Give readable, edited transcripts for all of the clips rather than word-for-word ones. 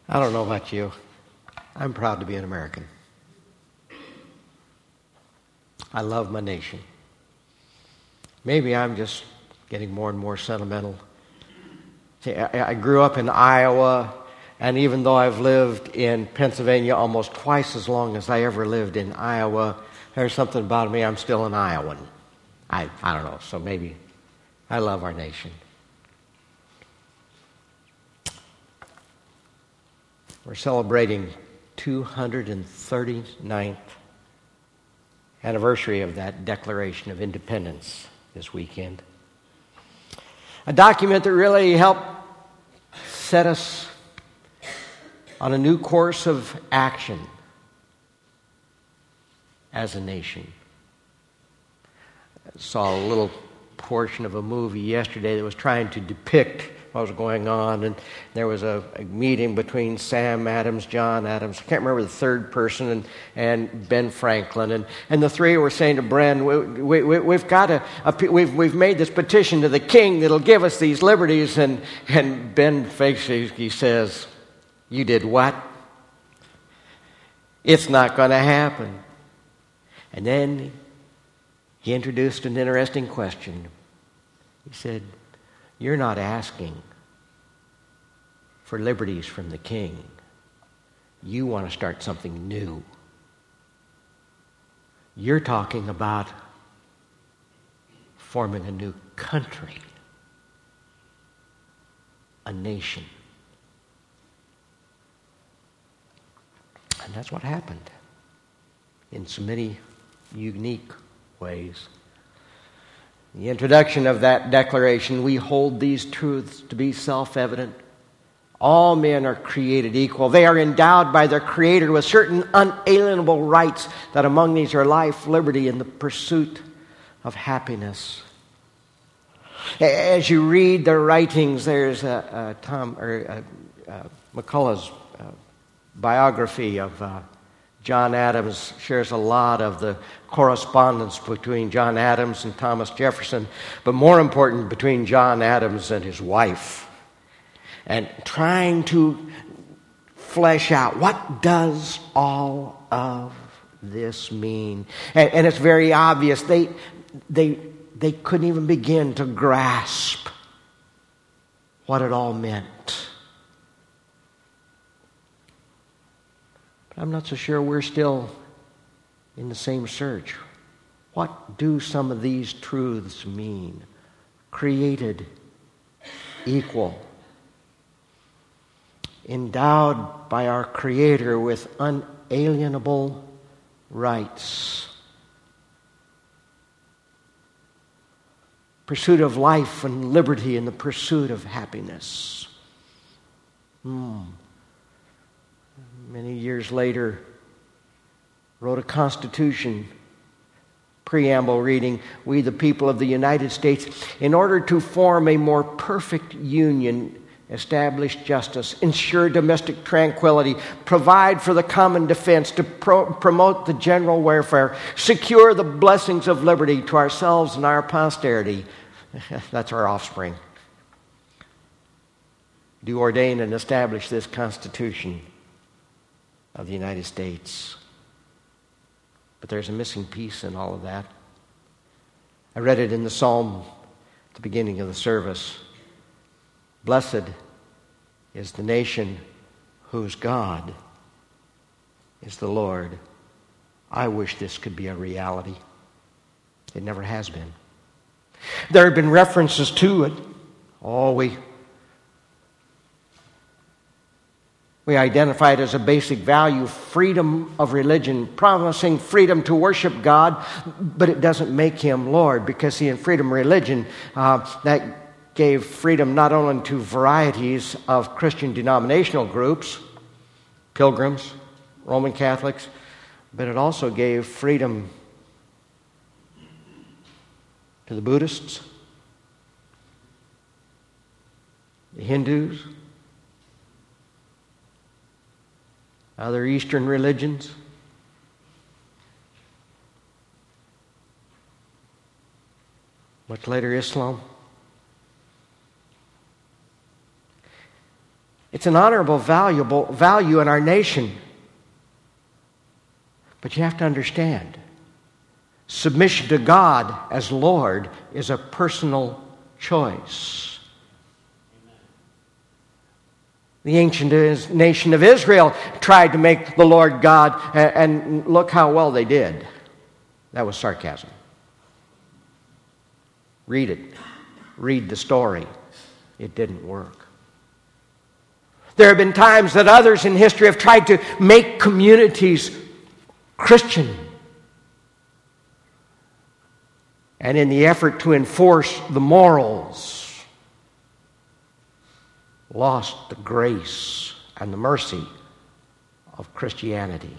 I don't know about you. I'm proud to be an American. I love my nation. Maybe I'm just getting more and more sentimental. See, I grew up in Iowa, and even though I've lived in Pennsylvania almost twice as long as I ever lived in Iowa, there's something about me, I'm still an Iowan. I don't know, so maybe I love our nation. We're celebrating 239th anniversary of that Declaration of Independence this weekend. A document that really helped set us on a new course of action as a nation. I saw a little portion of a movie yesterday that was trying to depict what was going on, and there was a meeting between Sam Adams, John Adams, I can't remember the third person, and Ben Franklin, and the three were saying to Bren, we've made this petition to the king that'll give us these liberties, and Ben he says, "You did what? It's not going to happen." And then he introduced an interesting question. He said, "You're not asking for liberties from the king. You want to start something new. You're talking about forming a new country, a nation." And that's what happened in so many unique ways. The introduction of that declaration, we hold these truths to be self-evident. All men are created equal. They are endowed by their Creator with certain unalienable rights, that among these are life, liberty, and the pursuit of happiness. As you read the writings, there's McCullough's biography of John Adams shares a lot of the correspondence between John Adams and Thomas Jefferson, but more important, between John Adams and his wife, and trying to flesh out what does all of this mean. And it's very obvious. They couldn't even begin to grasp what it all meant. I'm not so sure we're still in the same search. What do some of these truths mean? Created equal, endowed by our Creator with unalienable rights, pursuit of life and liberty, and the pursuit of happiness. Many years later, wrote a Constitution preamble reading, "We, the people of the United States, in order to form a more perfect union, establish justice, ensure domestic tranquility, provide for the common defense, to promote the general welfare, secure the blessings of liberty to ourselves and our posterity." That's our offspring. "Do ordain and establish this Constitution of the United States." But there's a missing piece in all of that. I read it in the Psalm at the beginning of the service. "Blessed is the nation whose God is the Lord." I wish this could be a reality. It never has been. There have been references to it. We identify it as a basic value, freedom of religion, promising freedom to worship God, but it doesn't make Him Lord, because in freedom of religion, that gave freedom not only to varieties of Christian denominational groups, pilgrims, Roman Catholics, but it also gave freedom to the Buddhists, the Hindus, other Eastern religions. Much later, Islam. It's an honorable, valuable value in our nation. But you have to understand, submission to God as Lord is a personal choice. The ancient nation of Israel tried to make the Lord God, and look how well they did. That was sarcasm. Read it. Read the story. It didn't work. There have been times that others in history have tried to make communities Christian. And in the effort to enforce the morals, lost the grace and the mercy of Christianity.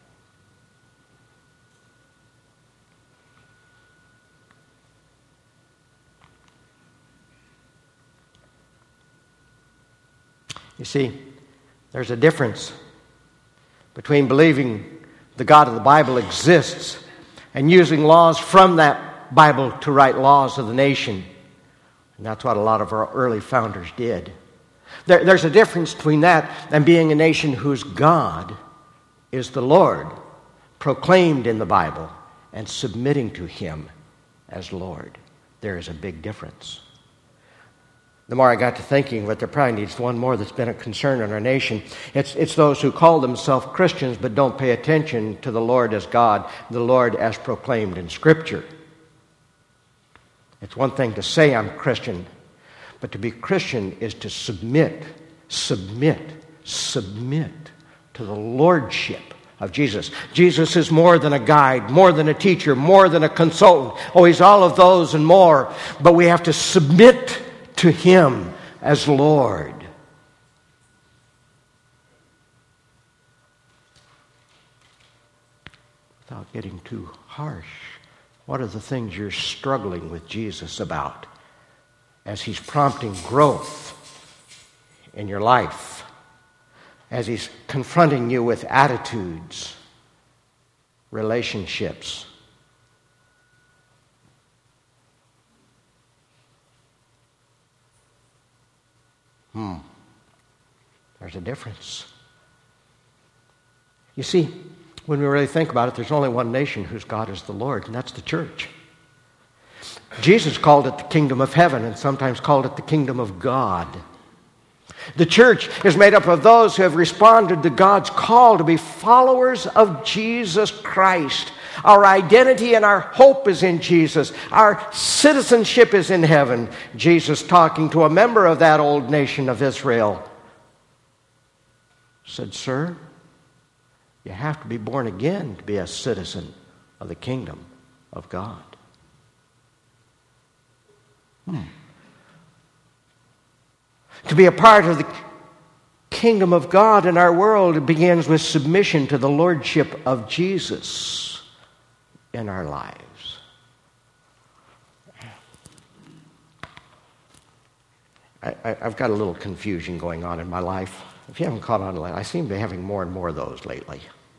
You see, there's a difference between believing the God of the Bible exists and using laws from that Bible to write laws of the nation. And that's what a lot of our early founders did. There's a difference between that and being a nation whose God is the Lord, proclaimed in the Bible, and submitting to Him as Lord. There is a big difference. The more I got to thinking, but there probably needs one more that's been a concern in our nation. It's those who call themselves Christians but don't pay attention to the Lord as God, the Lord as proclaimed in Scripture. It's one thing to say I'm Christian, but to be Christian is to submit to the lordship of Jesus. Jesus is more than a guide, more than a teacher, more than a consultant. Oh, He's all of those and more, but we have to submit to Him as Lord. Without getting too harsh, what are the things you're struggling with Jesus about as He's prompting growth in your life, as He's confronting you with attitudes, relationships? There's a difference. You see, when we really think about it, there's only one nation whose God is the Lord, and that's the church. Jesus called it the kingdom of heaven and sometimes called it the kingdom of God. The church is made up of those who have responded to God's call to be followers of Jesus Christ. Our identity and our hope is in Jesus. Our citizenship is in heaven. Jesus, talking to a member of that old nation of Israel, said, "Sir, you have to be born again to be a citizen of the kingdom of God." To be a part of the kingdom of God in our world, it begins with submission to the lordship of Jesus in our lives. I've got a little confusion going on in my life. If you haven't caught on, I seem to be having more and more of those lately.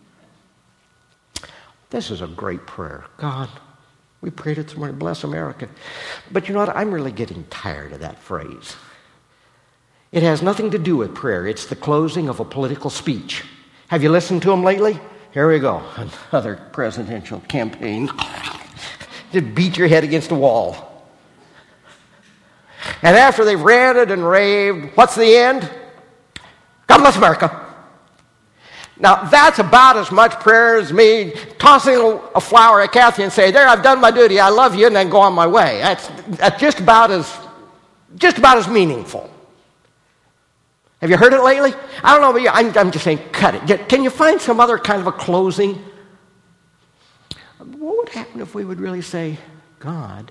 This is a great prayer. God, we prayed it this morning, bless America. But you know what? I'm really getting tired of that phrase. It has nothing to do with prayer. It's the closing of a political speech. Have you listened to them lately? Here we go. Another presidential campaign. Just beat your head against the wall. And after they've ranted and raved, what's the end? God bless America. Now, that's about as much prayer as me tossing a flower at Kathy and say, "There, I've done my duty, I love you," and then go on my way. That's just about as meaningful. Have you heard it lately? I don't know, but I'm just saying, cut it. Can you find some other kind of a closing? What would happen if we would really say, "God,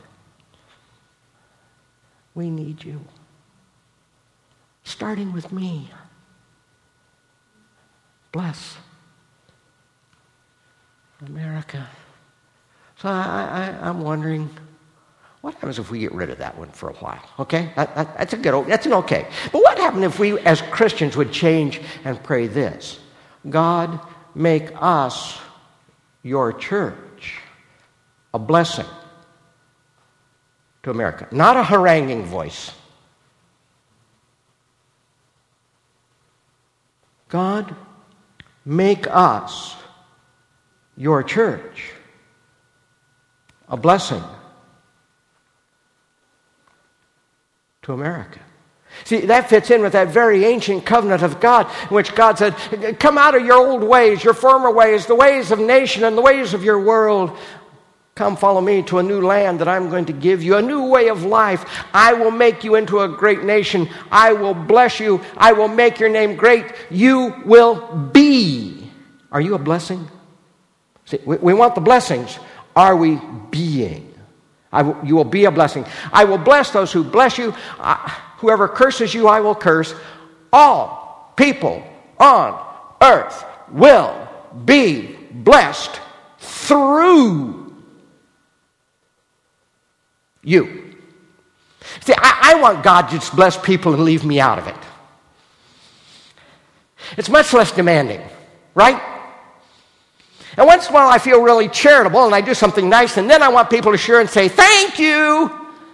we need you. Starting with me. Bless America." So I'm wondering, what happens if we get rid of that one for a while? Okay, that's an okay. But what happened if we, as Christians, would change and pray this: God, make us, your church, a blessing to America, not a haranguing voice, God, make us, your church, a blessing to America. See, that fits in with that very ancient covenant of God, in which God said, come out of your old ways, your former ways, the ways of nation and the ways of your world. Come follow me to a new land that I'm going to give you, a new way of life. I will make you into a great nation. I will bless you. I will make your name great. You will be. Are you a blessing? See, we want the blessings. Are we being? You will be a blessing. I will bless those who bless you. Whoever curses you, I will curse. All people on earth will be blessed through you. See, I want God to just bless people and leave me out of it. It's much less demanding, right? And once in a while I feel really charitable and I do something nice, and then I want people to share and say, thank you.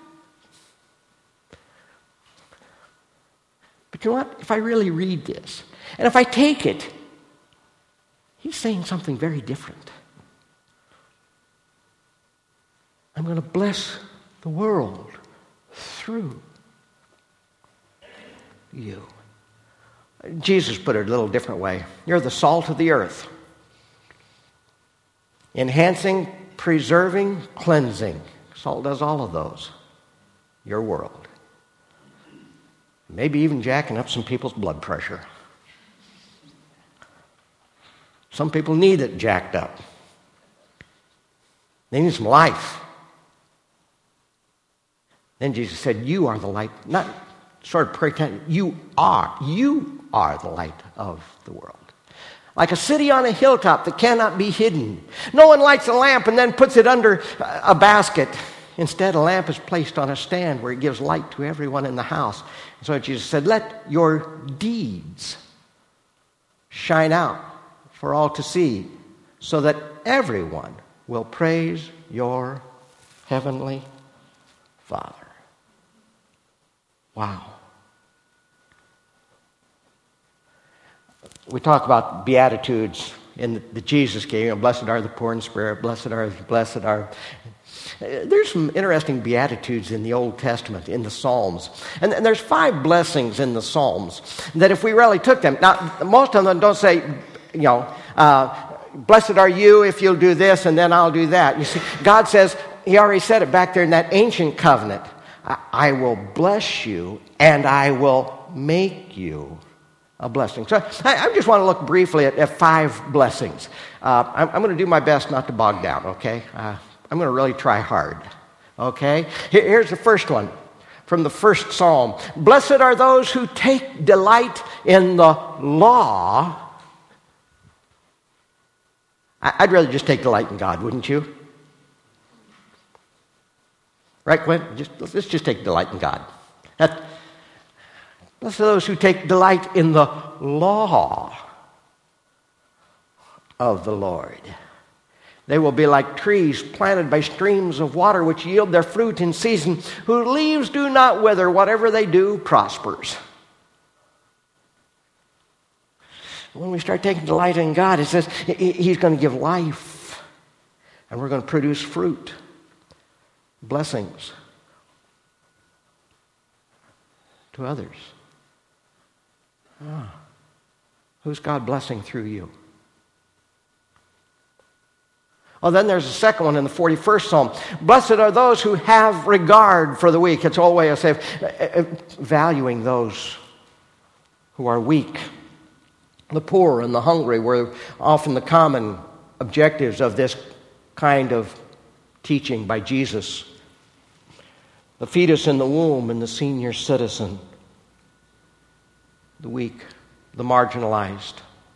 But you know what? If I really read this, and if I take it, he's saying something very different. I'm going to bless the world through you. Jesus put it a little different way. You're the salt of the earth. Enhancing, preserving, cleansing. Salt does all of those. Your world. Maybe even jacking up some people's blood pressure. Some people need it jacked up. They need some life. Then Jesus said, you are the light. Not sort of pretend. You are the light of the world. Like a city on a hilltop that cannot be hidden. No one lights a lamp and then puts it under a basket. Instead, a lamp is placed on a stand where it gives light to everyone in the house. And so Jesus said, let your deeds shine out for all to see, so that everyone will praise your heavenly Father. Wow. We talk about Beatitudes in the Jesus gave. Blessed are the poor in spirit. Blessed are. There's some interesting Beatitudes in the Old Testament, in the Psalms. And there's 5 blessings in the Psalms that if we really took them, now most of them don't say, blessed are you if you'll do this and then I'll do that. You see, God says, he already said it back there in that ancient covenant. I will bless you and I will make you a blessing. So I just want to look briefly at 5 blessings. I'm going to do my best not to bog down, okay? I'm going to really try hard, okay? Here's the first one from the first Psalm. Blessed are those who take delight in the law. I'd rather just take delight in God, wouldn't you? Right, Gwen? Let's just take delight in God. Blessed are those who take delight in the law of the Lord. They will be like trees planted by streams of water, which yield their fruit in season, whose leaves do not wither. Whatever they do prospers. When we start taking delight in God, it says he's going to give life. And we're going to produce fruit. Blessings to others. Who's God blessing through you? Oh, then there's a second one in the 41st Psalm. Blessed are those who have regard for the weak. It's all a way of saying, valuing those who are weak. The poor and the hungry were often the common objectives of this kind of teaching by Jesus. The fetus in the womb and the senior citizen. The weak, the marginalized.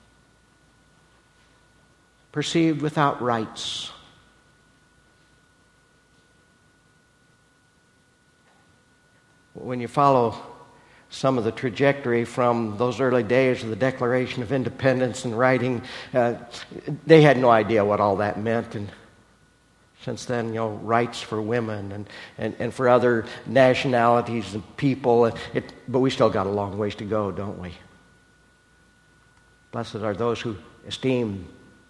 Perceived without rights. When you follow some of the trajectory from those early days of the Declaration of Independence and writing, they had no idea what all that meant. And since then, rights for women and for other nationalities and people. But we still got a long ways to go, don't we? Blessed are those who esteem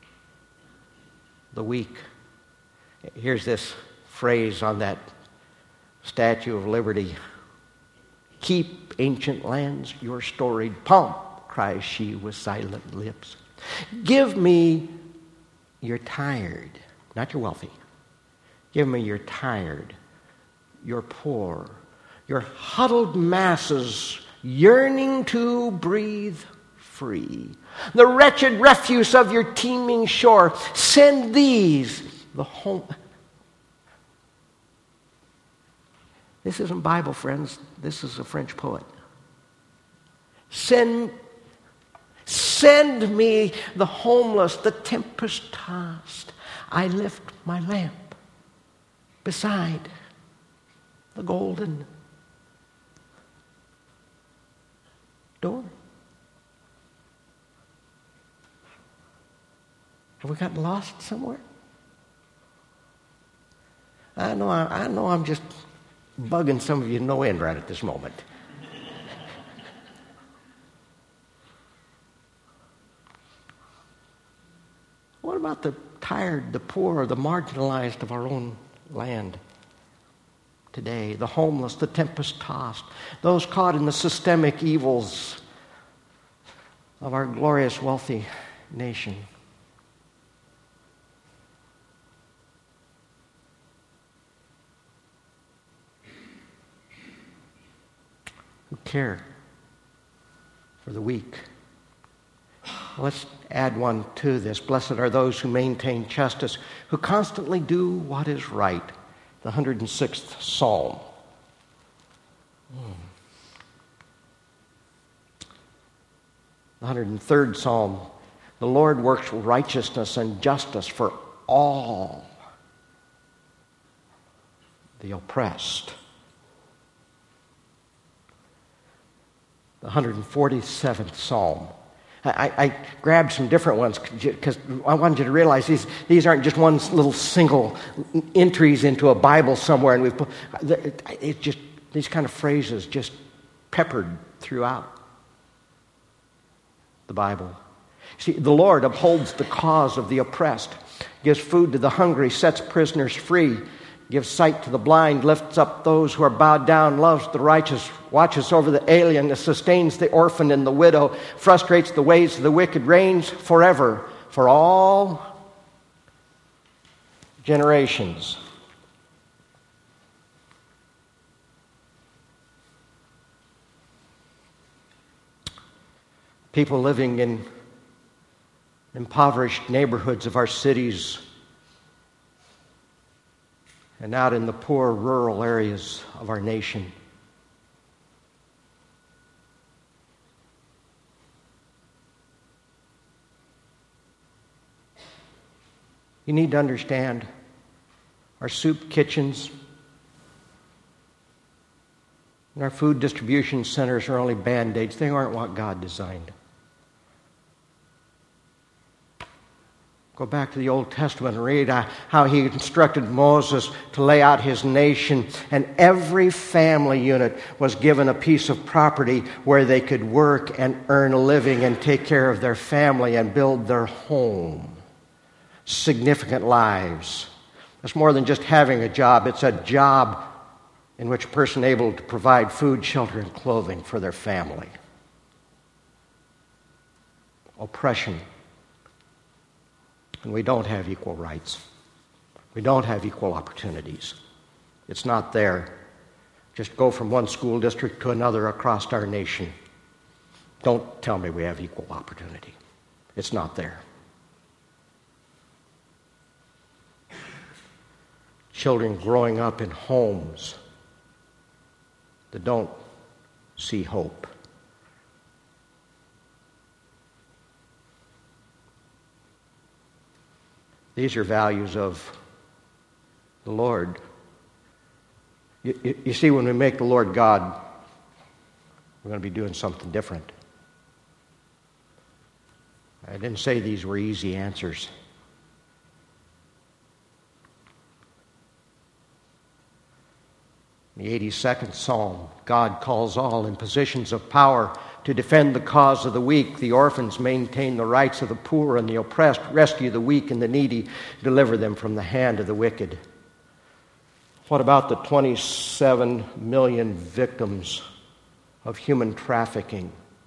the weak. Here's this phrase on that Statue of Liberty. Keep, ancient lands, your storied pomp, cries she with silent lips. Give me your tired, not your wealthy. Give me your tired, your poor, your huddled masses yearning to breathe free. The wretched refuse of your teeming shore, send these the home. This isn't Bible, friends. This is a French poet. Send me the homeless, the tempest-tossed. I lift my lamp beside the golden door. Have we gotten lost somewhere? I know I'm just bugging some of you no end right at this moment. What about the tired, the poor, the marginalized of our own land today? The homeless, the tempest-tossed, those caught in the systemic evils of our glorious, wealthy nation. Who care for the weak. Let's add one to this. Blessed are those who maintain justice, who constantly do what is right. The 106th Psalm. The 103rd Psalm. The Lord works righteousness and justice for all the oppressed. The 147th Psalm. I grabbed some different ones because I wanted you to realize these aren't just one little single entries into a Bible somewhere, and it's just these kind of phrases just peppered throughout the Bible. See, the Lord upholds the cause of the oppressed, gives food to the hungry, sets prisoners free, gives sight to the blind, lifts up those who are bowed down, loves the righteous, watches over the alien, sustains the orphan and the widow, frustrates the ways of the wicked, reigns forever for all generations. People living in impoverished neighborhoods of our cities and out in the poor rural areas of our nation. You need to understand our soup kitchens and our food distribution centers are only Band-Aids. They aren't what God designed. Go back to the Old Testament and read how he instructed Moses to lay out his nation, and every family unit was given a piece of property where they could work and earn a living and take care of their family and build their home. Significant lives. It's more than just having a job. It's a job in which a person is able to provide food, shelter, and clothing for their family. Oppression. And we don't have equal rights. We don't have equal opportunities. It's not there. Just go from one school district to another across our nation. Don't tell me we have equal opportunity. It's not there. Children growing up in homes that don't see hope. These are values of the Lord. You see, when we make the Lord God, we're going to be doing something different. I didn't say these were easy answers. The 82nd Psalm, God calls all in positions of power to defend the cause of the weak, the orphans, maintain the rights of the poor and the oppressed, rescue the weak and the needy, deliver them from the hand of the wicked. What about the 27 million victims of human trafficking?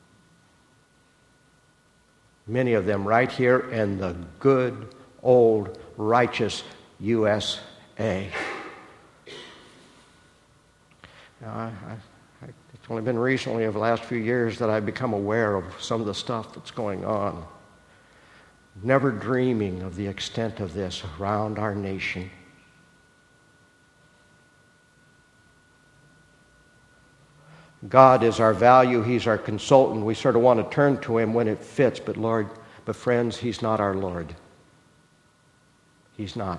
Many of them right here in the good, old, righteous USA. Now, it's only been recently, over the last few years, that I've become aware of some of the stuff that's going on. Never dreaming of the extent of this around our nation. God is our value. He's our consultant. We sort of want to turn to Him when it fits, but friends, He's not our Lord. He's not.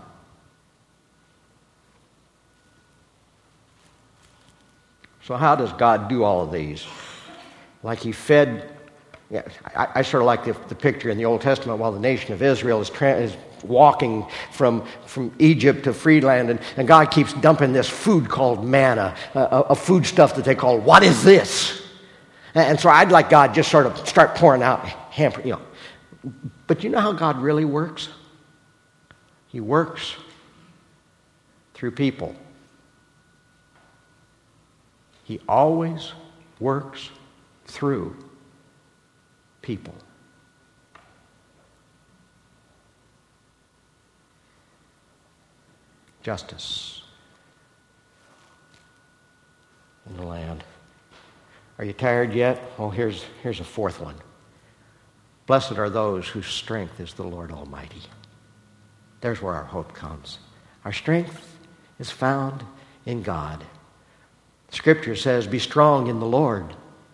So how does God do all of these? Like He fed, I sort of like the picture in the Old Testament while the nation of Israel is walking from Egypt to free land, and God keeps dumping this food called manna, a food stuff that they call, what is this? And so I'd like God just sort of start pouring out hamper. But you know how God really works? He works through people. He always works through people. Justice in the land. Are you tired yet? Oh, here's a fourth one. Blessed are those whose strength is the Lord Almighty. There's where our hope comes. Our strength is found in God. Scripture says, be strong in the Lord.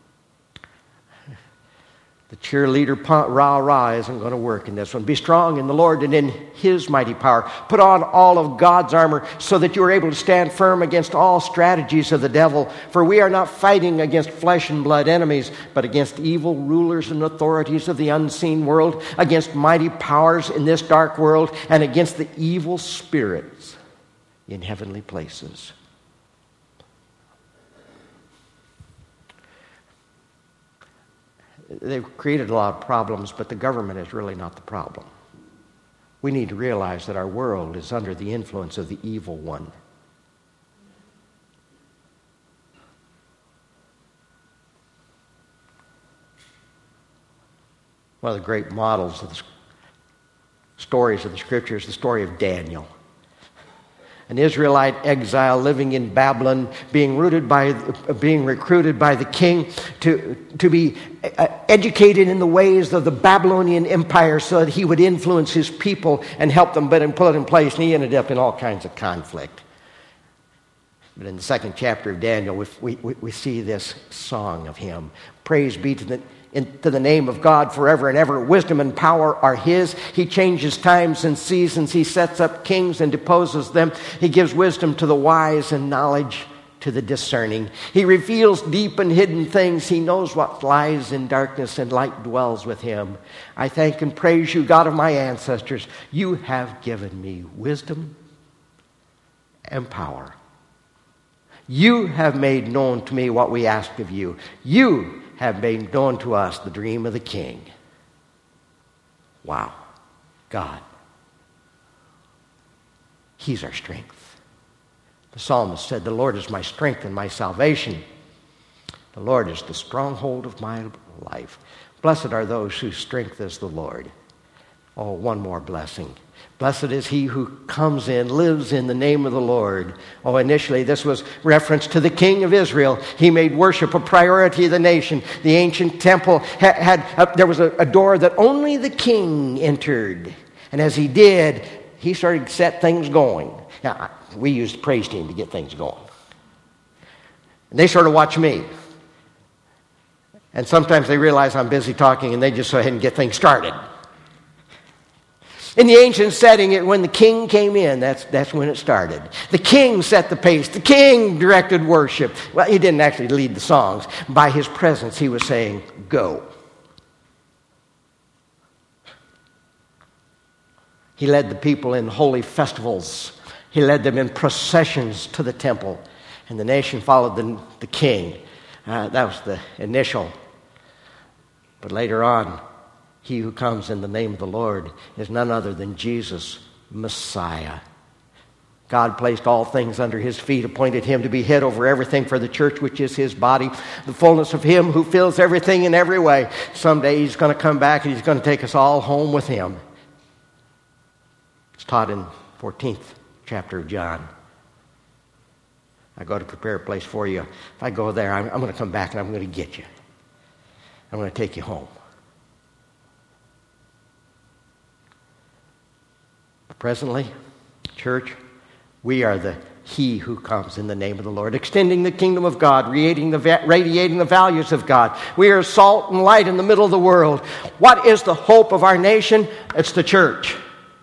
The cheerleader rah-rah isn't going to work in this one. Be strong in the Lord and in His mighty power. Put on all of God's armor so that you are able to stand firm against all strategies of the devil. For we are not fighting against flesh and blood enemies, but against evil rulers and authorities of the unseen world, against mighty powers in this dark world, and against the evil spirits in heavenly places. They've created a lot of problems, but the government is really not the problem. We need to realize that our world is under the influence of the evil one. One of the great models of the stories of the Scriptures is the story of Daniel. An Israelite exile living in Babylon, being recruited by the king to be educated in the ways of the Babylonian Empire so that he would influence his people and help them put it in place. And he ended up in all kinds of conflict. But in the second chapter of Daniel, we see this song of him. Praise be to the name of God forever and ever. Wisdom and power are His. He changes times and seasons. He sets up kings and deposes them. He gives wisdom to the wise and knowledge to the discerning. He reveals deep and hidden things. He knows what lies in darkness, and light dwells with Him. I thank and praise you, God of my ancestors. You have given me wisdom and power. You have made known to me what we ask of you. You have made known to us the dream of the king. Wow. God. He's our strength. The psalmist said, the Lord is my strength and my salvation. The Lord is the stronghold of my life. Blessed are those whose strength is the Lord. Oh, one more blessing. Blessed is he who comes in, lives in the name of the Lord. Oh, initially this was reference to the king of Israel. He made worship a priority of the nation. The ancient temple there was a door that only the king entered. And as he did, he started to set things going. Now, we used the praise team to get things going. And they sort of watch me. And sometimes they realize I'm busy talking and they just go ahead and get things started. In the ancient setting, when the king came in, that's when it started. The king set the pace. The king directed worship. Well, he didn't actually lead the songs. By his presence, he was saying, go. He led the people in holy festivals. He led them in processions to the temple. And the nation followed the king. That was the initial But later on, he who comes in the name of the Lord is none other than Jesus, Messiah. God placed all things under his feet, appointed him to be head over everything for the church, which is his body, the fullness of him who fills everything in every way. Someday he's going to come back and he's going to take us all home with him. It's taught in 14th chapter of John. I go to prepare a place for you. If I go there, I'm going to come back and I'm going to get you. I'm going to take you home. Presently, church, we are the he who comes in the name of the Lord, extending the kingdom of God, radiating the values of God. We are salt and light in the middle of the world. What is the hope of our nation? It's the church.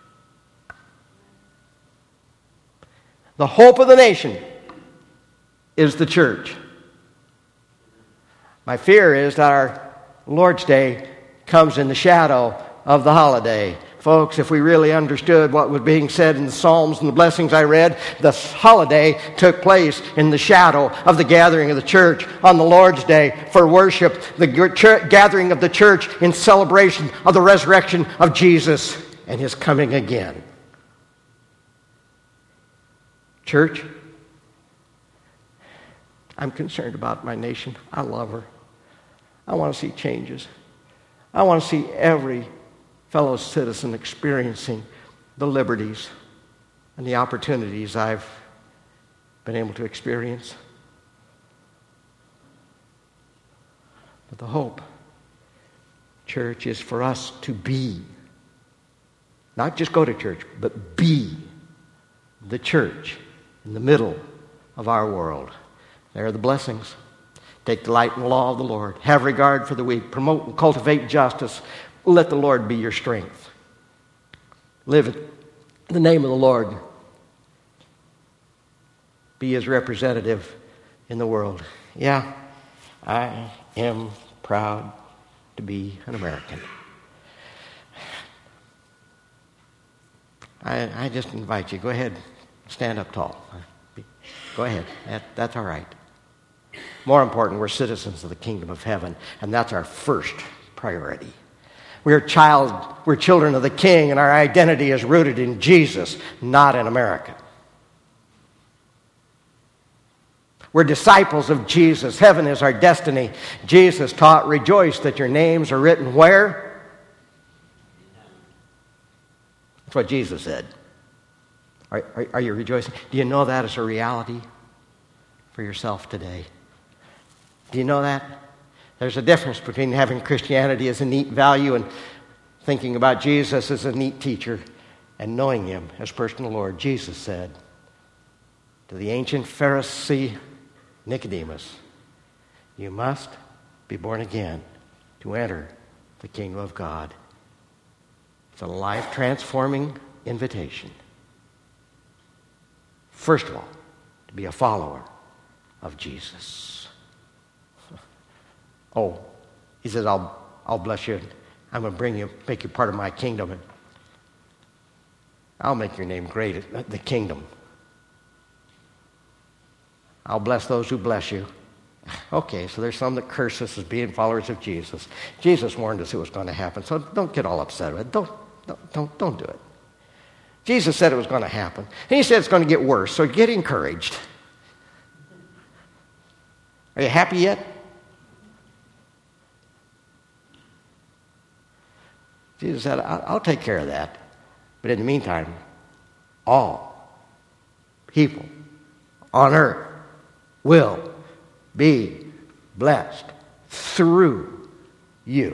The hope of the nation is the church. My fear is that our Lord's Day comes in the shadow of the holiday. Folks, if we really understood what was being said in the Psalms and the blessings I read, the holiday took place in the shadow of the gathering of the church on the Lord's Day for worship, the gathering of the church in celebration of the resurrection of Jesus and his coming again. Church, I'm concerned about my nation. I love her. I want to see changes. I want to see every fellow citizen experiencing the liberties and the opportunities I've been able to experience. But the hope, church, is for us to be, not just go to church, but be the church in the middle of our world. There are the blessings. Take delight in the law of the Lord. Have regard for the weak. Promote and cultivate justice. Let the Lord be your strength. Live in the name of the Lord. Be his representative in the world. Yeah, I am proud to be an American. I just invite you, go ahead, stand up tall. Go ahead, that's all right. More important, we're citizens of the kingdom of heaven, and that's our first priority. We're children of the King, and our identity is rooted in Jesus, not in America. We're disciples of Jesus. Heaven is our destiny. Jesus taught, rejoice that your names are written where? That's what Jesus said. Are you rejoicing? Do you know that as a reality for yourself today? Do you know that? There's a difference between having Christianity as a neat value and thinking about Jesus as a neat teacher and knowing him as personal Lord. Jesus said to the ancient Pharisee Nicodemus, you must be born again to enter the kingdom of God. It's a life-transforming invitation. First of all, to be a follower of Jesus. Oh, he says, I'll bless you. I'm going to make you part of my kingdom. And I'll make your name great at the kingdom. I'll bless those who bless you. Okay, so there's some that curse us as being followers of Jesus. Jesus warned us it was going to happen, so don't get all upset with it. Don't do it. Jesus said it was going to happen. And he said it's going to get worse, so get encouraged. Are you happy yet? Jesus said, I'll take care of that. But in the meantime, all people on earth will be blessed through you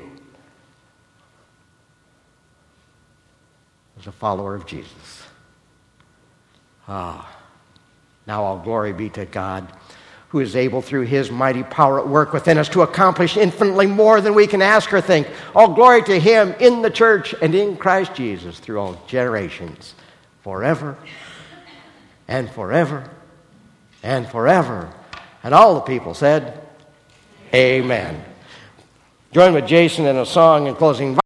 as a follower of Jesus. Now all glory be to God, who is able through his mighty power at work within us to accomplish infinitely more than we can ask or think. All glory to him in the church and in Christ Jesus through all generations, forever and forever and forever. And all the people said, amen. Join with Jason in a song in closing.